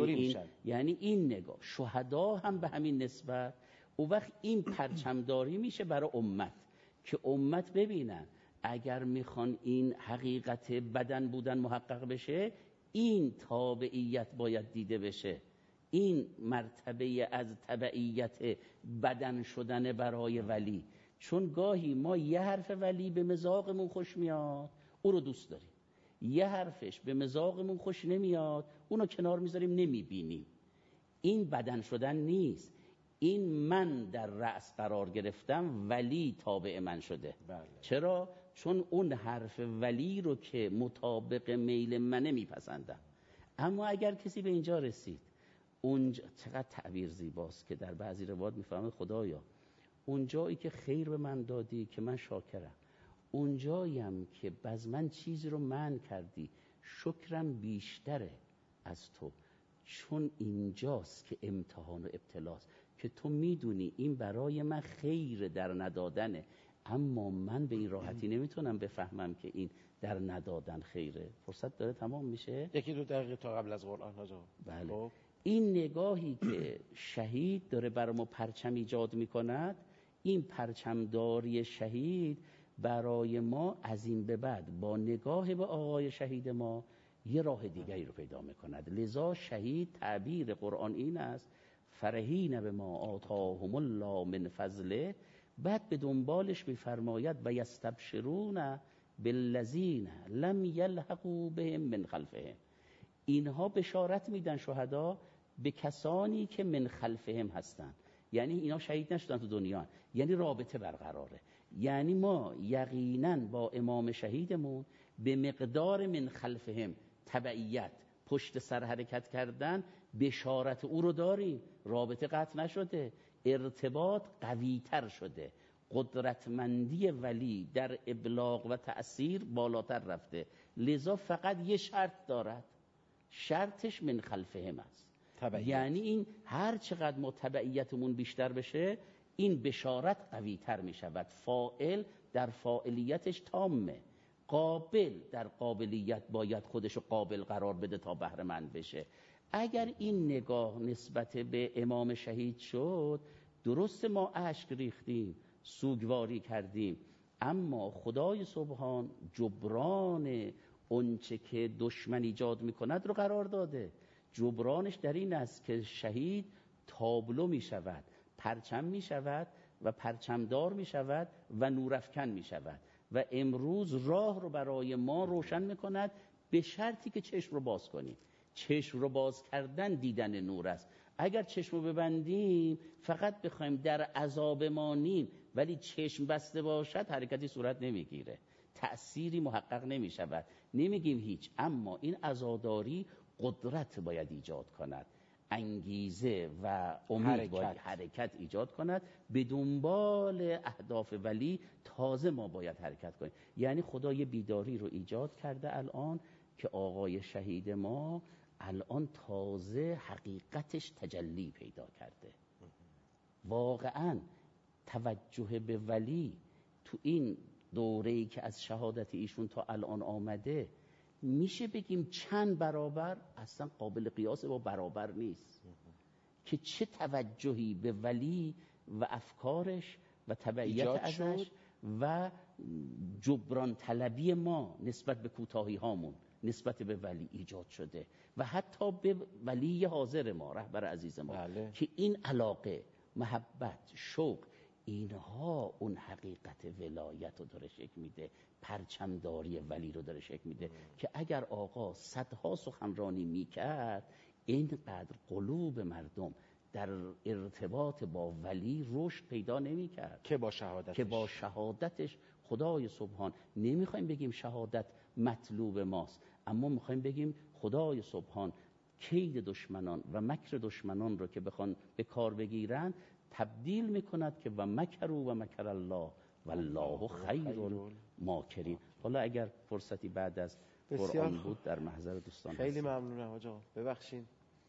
یعنی این نگاه شهدا هم به همین نسبت. او وقت این پرچمداری میشه برای امت که امت ببینن اگر میخوان این حقیقت بدن بودن محقق بشه، این تابعیت باید دیده بشه، این مرتبه از تبعیت بدن شدن برای ولی. چون گاهی ما یه حرف ولی به مذاقمون خوش میاد، او رو دوست داریم، یه حرفش به مذاقمون خوش نمیاد، اونو کنار میذاریم نمیبینیم. این بدن شدن نیست، این من در رأس قرار گرفتم، ولی تابع من شده. چرا؟ چون اون حرف ولی رو که مطابق میل منه میپسندم. اما اگر کسی به اینجا رسید، اونجا چقدر تعبیر زیباست که در بعضی روایات میفهمه خدایا اون جایی که خیر به من دادی که من شاکرم، اون جاییم که باز من چیزی رو منع کردی شکرم بیشتره از تو، چون اینجاست که امتحان و ابتلاست که تو میدونی این برای من خیر در ندادنه، اما من به این راحتی نمیتونم بفهمم که این در ندادن خیره. فرصت داره تمام میشه؟ 1-2 دقیقه تا قبل از قرآن حاجا. بله. خب. این نگاهی که شهید داره برای ما پرچم ایجاد میکند، این پرچمداری شهید برای ما از این به بعد با نگاه به آقای شهید ما یه راه دیگری رو پیدا میکند. لذا شهید تعبیر قرآن این است: فرحین به ما آتاهم الله من فضله. بعد به دنبالش میفرماید و یستبشرون بالذین لم یلحقوا بهم من خلفهم. اینها بشارت میدن شهدا به کسانی که من خلفهم هستن، یعنی اینا شهید نشدن تو دنیا، یعنی رابطه برقراره. یعنی ما یقینا با امام شهیدمون به مقدار من خلفهم تبعیت، پشت سر حرکت کردن، بشارت او رو داریم. رابطه قطع نشده، ارتباط قوی تر شده، قدرتمندی ولی در ابلاغ و تأثیر بالاتر رفته. لذا فقط یه شرط دارد، شرطش من خلفهم است. تبعیت. یعنی این هر چقدر ما تبعیتمون بیشتر بشه، این بشارت قوی تر می شود. فاعل در فاعلیتش تامه، قابل در قابلیت باید خودشو قابل قرار بده تا بهره مند بشه. اگر این نگاه نسبت به امام شهید شد، درست ما اشک ریختیم، سوگواری کردیم، اما خدای سبحان جبران اونچه که دشمن ایجاد میکند رو قرار داده. جبرانش در این است که شهید تابلو می شود، پرچم می شود و پرچمدار می شود و نورافکن می شود و امروز راه رو برای ما روشن می کند، به شرطی که چشم رو باز کنیم. چشم رو باز کردن دیدن نور است. اگر چشم رو ببندیم فقط بخوایم در عذاب مانیم ولی چشم بسته باشد، حرکتی صورت نمیگیره، تأثیری محقق نمی شود، نمیگیم هیچ. اما این عزاداری قدرت باید ایجاد کند، انگیزه و امید باید حرکت ایجاد کند، به دنبال اهداف ولی تازه ما باید حرکت کنیم. یعنی خدا یه بیداری رو ایجاد کرده الان که آقای شهید ما الان تازه حقیقتش تجلی پیدا کرده. واقعا توجه به ولی تو این دوره‌ای که از شهادت ایشون تا الان آمده، میشه بگیم چند برابر، اصلا قابل قیاس با برابر نیست که چه توجهی به ولی و افکارش و تبعیت ازش و جبران طلبی ما نسبت به کوتاهی هامون نسبت به ولی ایجاد شده و حتی به ولی حاضر ما، رهبر عزیز ما. بله. که این علاقه، محبت، شوق، اینها اون حقیقت ولایت رو داره شکل میده، پرچمداری ولی رو داره شکل میده که اگر آقا صدها سخنرانی میکرد، اینقدر قلوب مردم در ارتباط با ولی رشد پیدا نمیکرد که با شهادتش خدای سبحان. نمیخوایم بگیم شهادت مطلوب ماست، اما میخوایم بگیم خدای سبحان کید دشمنان و مکر دشمنان رو که بخوان به کار بگیرن تبدیل میکند که و مکروا و مکر الله والله خیر الماکرین. حالا اگر فرصتی بعد از قرآن بود در محضر دوستان. خیلی ممنونم آقا. ببخشید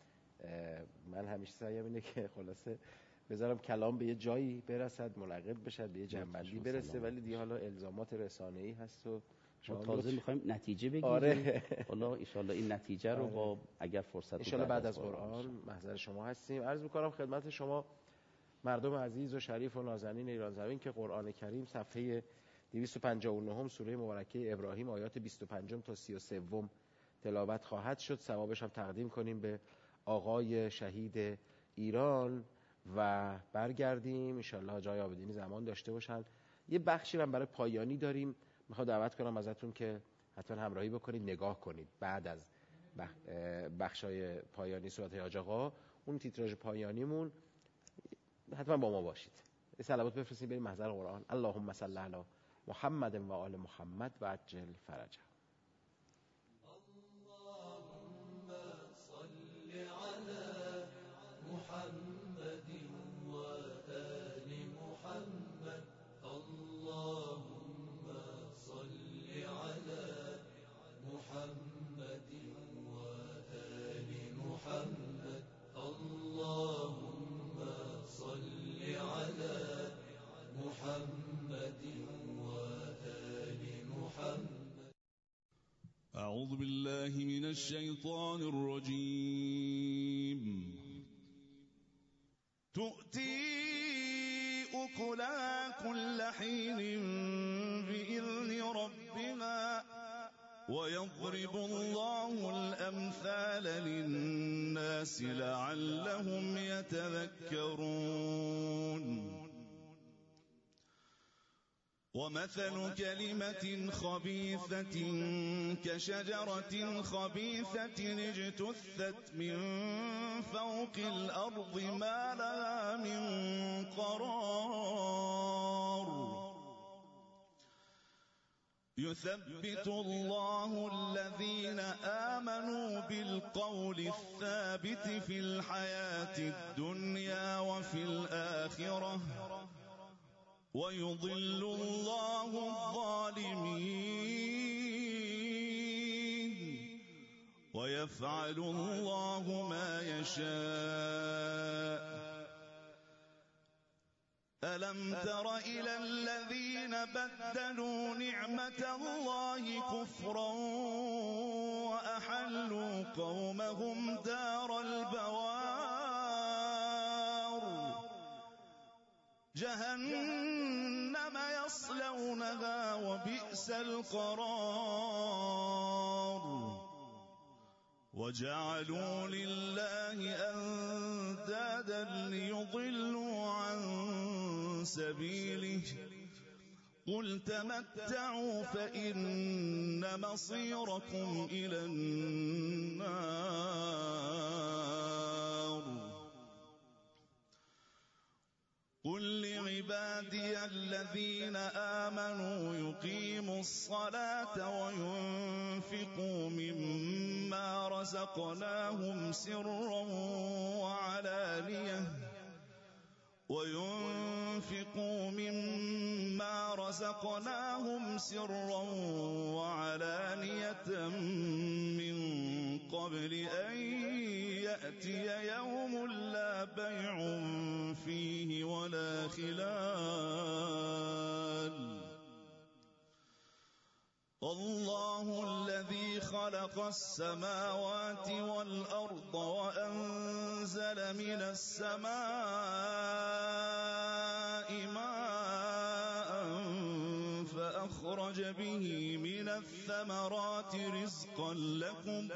من همیشه سعیم اینه که خلاصه بذارم کلام به یه جایی برسد، منعقد بشه، به یه جنبندی برسه، ولی دیگه حالا الزامات رسانه‌ای هست و ما تازه میخوایم نتیجه بگیریم. آره. حالا ان شاءالله این نتیجه رو با اگر فرصت بود ان شاءالله بعد از قرآن محضر شما هستیم. عرض می‌کنم خدمت شما مردم عزیز و شریف و نازنین ایران زمین که قرآن کریم صفحه 259 سوره مبارکه ابراهیم آیات 25 تا 33 تلاوت خواهد شد. ثوابش هم تقدیم کنیم به آقای شهید ایران و برگردیم ان شاءالله جای آبادینی زمان داشته باشن. یه بخشی هم برای پایانی داریم، میخوام دعوت کنم ازتون که حتما همراهی بکنید، نگاه کنید بعد از بخشای پایانی صحبت حاج آقا، اون تیتراژ پایانیمون حتما با ما باشید. صلوات بفرستید بریم محضر قرآن. اللهم صل علی محمد و آل محمد و عجل فرجه. اللهم صل علی محمد و آل محمد. اللهم صل علی محمد أعوذ بالله من الشيطان الرجيم تؤتي أكلها كل حين بإذن ربها ويضرب الله الأمثال للناس لعلهم يتذكرون ومثل كلمة خبيثة كشجرة خبيثة اجتثت من فوق الأرض ما لها من قرار يثبت الله الذين آمنوا بالقول الثابت في الحياة الدنيا وفي الآخرة ويضل الله الظالمين ويفعل الله ما يشاء ألم تر إلى الذين بدلوا نعمة الله كفرا وأحلوا قومهم دار البوار جهنم يصلونها وبئس القرار وجعلوا لله أندادا ليضلوا عن سبيله قل تمتعوا فإن مصيركم إلى النار قل لعبادي الذين آمنوا يقيموا الصلاة وينفقوا مما رزقناهم سرا وعلانية من قبل أن يأتي يوم لا بيع فيه ولا خلال الله الذي خلق السماوات والأرض وأنزل من السماء ماء فأخرج به من الثمرات رزقا لكم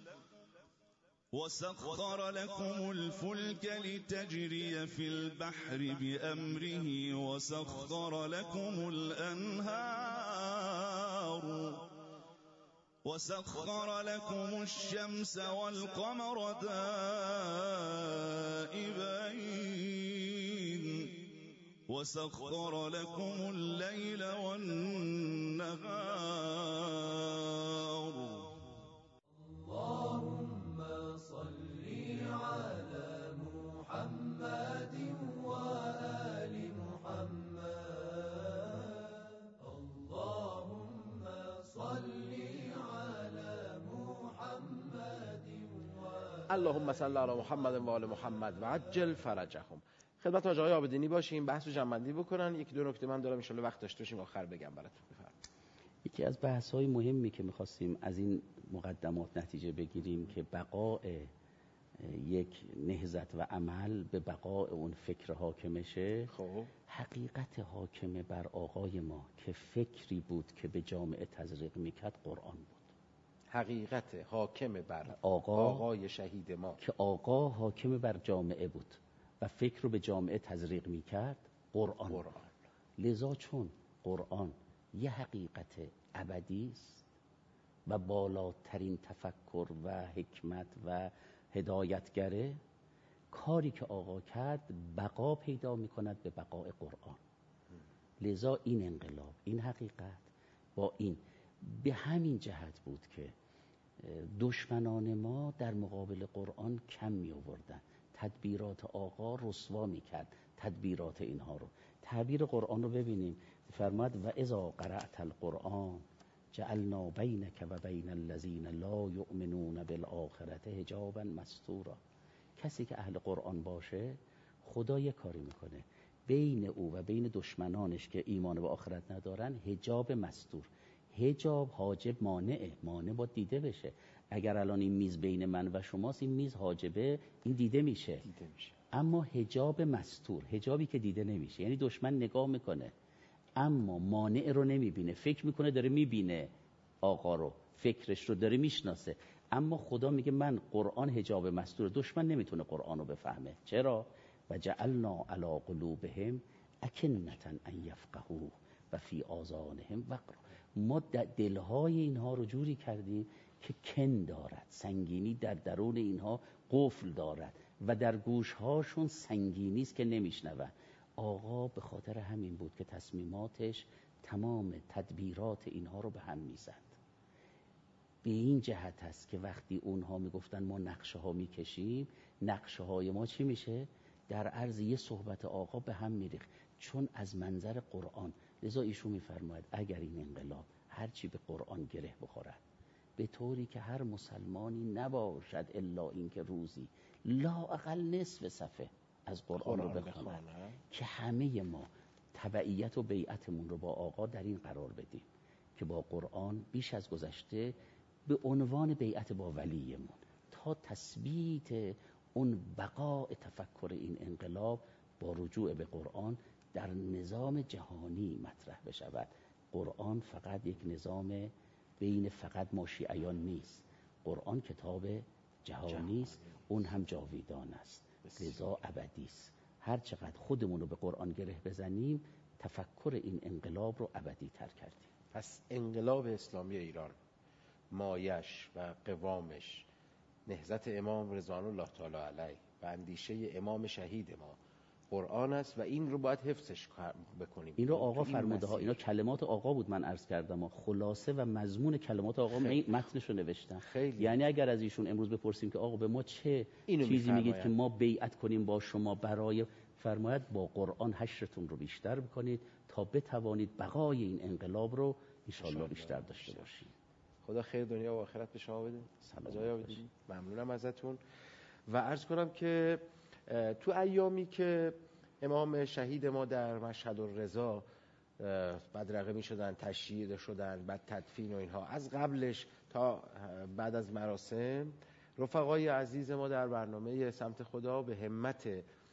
وسخر لكم الفلك لتجري في البحر بأمره وسخر لكم الأنهار وسخر لكم الشمس والقمر دائبين وسخر لكم الليل والنهار اللهم صل على محمد وآل محمد اللهم صل على محمد اللهم صل علی محمد و آل محمد و عجل فرجهم. خدمت آقای عابدینی باشیم، بحث رو جمع‌بندی بکنن. یک دو نکته من دارم ان شاء الله وقت داشته باشیم آخر بگم براتون. بفرمایید. یکی از بحث‌های مهمی که می‌خواستیم از این مقدمات نتیجه بگیریم که بقاء یک نهضت و عمل به بقاء اون فکر حاکمشه. خب حقیقت حاکم بر آقای ما که فکری بود که به جامعه تزریق میکرد قرآن بود. حقیقت حاکم بر آقای شهید ما که آقا حاکم بر جامعه بود و فکر رو به جامعه تزریق میکرد قرآن. لذا چون قرآن یه حقیقت ابدی است و بالاترین تفکر و حکمت و هدایتگره، کاری که آقا کرد بقا پیدا میکند به بقای قرآن. لذا این انقلاب، این حقیقت با این به همین جهت بود که دشمنان ما در مقابل قرآن کم می آوردن. تدبیرات آقا رسوا می کرد تدبیرات اینها رو. تعبیر قرآن رو ببینیم، فرمود و اذا قرأت القرآن جعلنا بینک و بین الذین لا یؤمنون بالآخرة حجابا مستورا. کسی که اهل قرآن باشه خدا یه کاری میکنه بین او و بین دشمنانش که ایمان به آخرت ندارن حجاب مستور. حجاب حاجب مانع باید دیده بشه. اگر الان این میز بین من و شماست، این میز حاجبه، این دیده میشه. اما حجاب مستور، حجابی که دیده نمیشه، یعنی دشمن نگاه میکنه اما مانع رو نمیبینه، فکر میکنه داره میبینه آقا رو، فکرش رو داره میشناسه. اما خدا میگه من قرآن حجاب مستور، دشمن نمیتونه قرآن رو بفهمه. چرا؟ و جعلنا علی قلوبهم اکنة ان یفقهوه و فی آذانهم وقرا. ما دلهای اینها رو جوری کردیم که کن دارد، سنگینی در درون اینها قفل دارد و در گوشهاشون سنگینی است که نمیشنون. آقا به خاطر همین بود که تصمیماتش تمام تدبیرات اینها رو به هم میزد. به این جهت است که وقتی اونها میگفتن ما نقشه ها میکشیم، نقشه های ما چی میشه؟ در عرض یه صحبت آقا به هم میریخت، چون از منظر قرآن. لذا ایشون میفرماید اگر این انقلاب هرچی به قرآن گره بخورد، به طوری که هر مسلمانی نباشد الا این که روزی لااقل نصف صفحه از قرآن رو بخونه، که همه ما تبعیت و بیعتمون رو با آقا در این قرار بدیم که با قرآن بیش از گذشته به عنوان بیعت با ولیمون تا تثبیت اون بقاء تفکر این انقلاب با رجوع به قرآن در نظام جهانی مطرح بشود. قرآن فقط یک نظام بین فقط ما شیعیان نیست، قرآن کتاب جهانی است، اون هم جاویدان است، لذا ابدی است. هر چقدر خودمون رو به قرآن گره بزنیم تفکر این انقلاب رو ابدی تر کردیم. پس انقلاب اسلامی ایران مایش و قوامش نهضت امام رضوان الله تعالی علیه و اندیشه امام شهید ما قرآن است و این رو باید حفظش بکنیم. این رو آقا فرموده ها، اینا کلمات آقا بود. من عرض کردم خلاصه و مضمون کلمات آقا متنش رو نوشتم. یعنی اگر از ایشون امروز بپرسیم که آقا به ما چه چیزی میگید که ما بیعت کنیم با شما، برای فرماید با قرآن حشرتون رو بیشتر بکنید تا بتوانید بقای این انقلاب رو انشاءالله بیشتر داشته باشید. خدا خیر دنیا و آخرت به شما بده. ممنونم ازتون. و عرض کنم که تو ایامی که امام شهید ما در مشهد الرضا بدرقه می شدن، تشییع شدن، بعد تدفین و اینها، از قبلش تا بعد از مراسم رفقای عزیز ما در برنامه سمت خدا به همت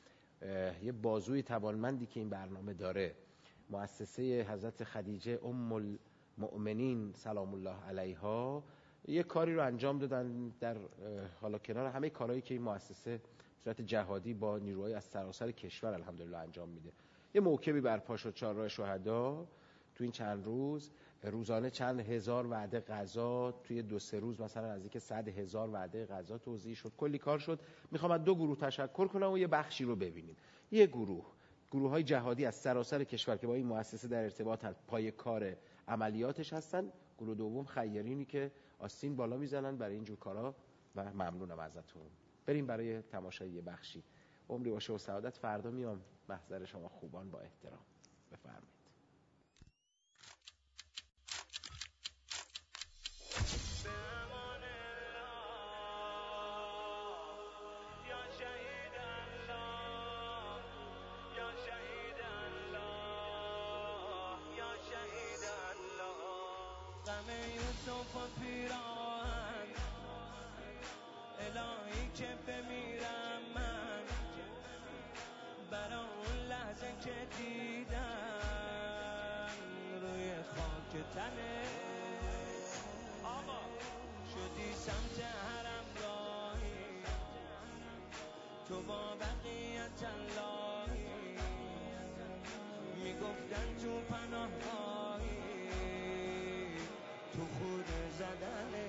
یه بازوی توانمندی که این برنامه داره، مؤسسه حضرت خدیجه ام المؤمنین سلام الله علیها، یه کاری رو انجام دادن در حالا کنار همه کارهایی که این مؤسسه صورت جهادی با نیروهای از سراسر کشور الحمدلله انجام میده. یه موکبی برپا شد چهارراه شهدا تو این چند روز، روزانه چند هزار وعده غذا، توی 2-3 روز مثلا نزدیک 100,000 وعده غذا توزیع شد. کلی کار شد. میخوام از 2 گروه تشکر کنم و یه بخشی رو ببینیم. یه گروه‌های جهادی از سراسر کشور که با این مؤسسه در ارتباطن، پای کار عملیاتش هستن. گروه دوم خیرینی که آستین بالا میزنن برای اینجور کارا و ممنونم ازتون. بریم برای تماشای یه بخشی. عمری باشه و سعادت. فردا میام محضر شما خوبان با احترام. بفرمایید. الهی که بمیرم من برای اون لحظه که دیدم روی خاک تنه آقا شدی سمت حرم راهی، تو با بقیت اللهی میگفتن تو پناهگاهی، تو خود زدنه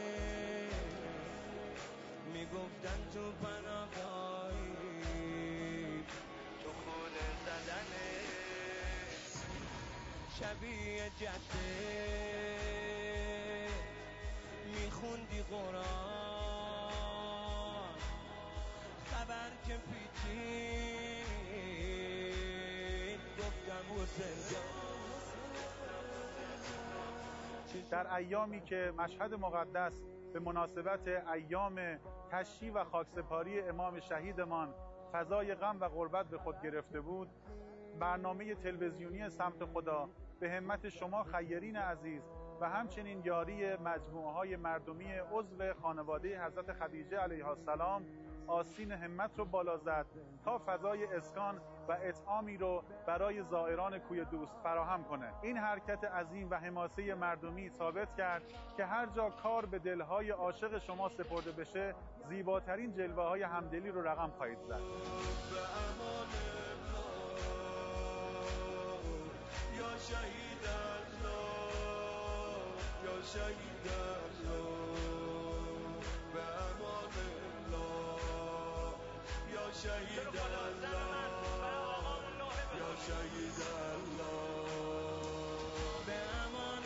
میگفتن تو پناهگاهی، تو خود زدنه شبیه جده میخوندی قرآن، خبر که پیچید گفتم حسین جان. در ایامی که مشهد مقدس به مناسبت ایام تشییع و خاکسپاری امام شهیدمان فضای غم و غربت به خود گرفته بود، برنامه تلویزیونی سمت خدا به همت شما خیرین عزیز و همچنین یاری مجموعه‌های مردمی عضو خانواده حضرت خدیجه علیها السلام آستین همت رو بالا زد تا فضای اسکان و اطعامی رو برای زائران کوی دوست فراهم کنه. این حرکت عظیم و حماسه مردمی ثابت کرد که هر جا کار به دلهای عاشق شما سپرده بشه، زیباترین جلوه‌های همدلی رو رقم خواهید زد. یا شهید الله یا شهید الله به امان الله یا شهید الله یا شهید الله به امان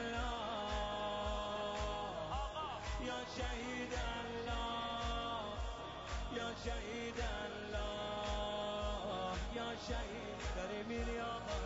الله یا شهید الله یا شهید الله یا شهید داری میری آقا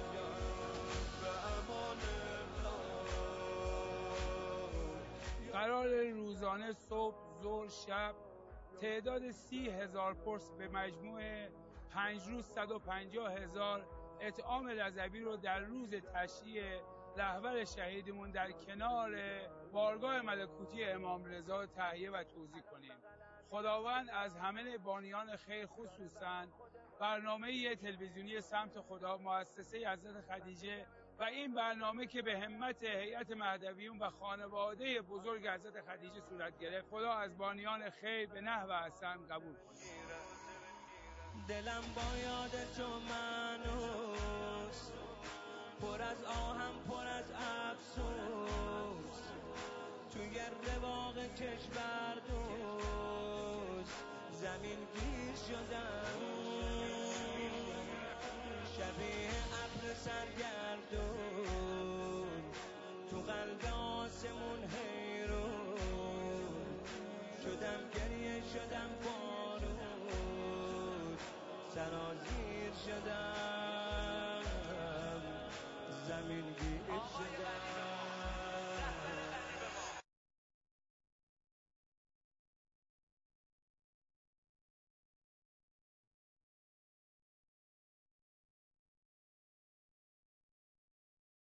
قرار روزانه صبح، ظهر، شب تعداد 30,000 پرس به مجموع 5 روز 150,000 اطعام رضوی رو در روز تشییع رهبر شهیدمون در کنار بارگاه ملکوتی امام رضا تهیه و توزیع کنیم. خداوند از همه بانیان خیر خصوصاً برنامه تلویزیونی سمت خدا مؤسسه حضرت خدیجه و این برنامه که به همت هیئت مهدویون و خانواده بزرگ حضرت خدیجه صورت گرفت، خدا از بانیان خیر به نحو حسن قبول کنه. دلم با یاد تو منوس، پر از آهم پر از افسوس، توی رواق کشور دوست زمین گیر شدم، شبیه ابر سرگردون تو قلب آسمون حیرون شدم، گریه شدم بارون سرازیر شدم، زمین گیر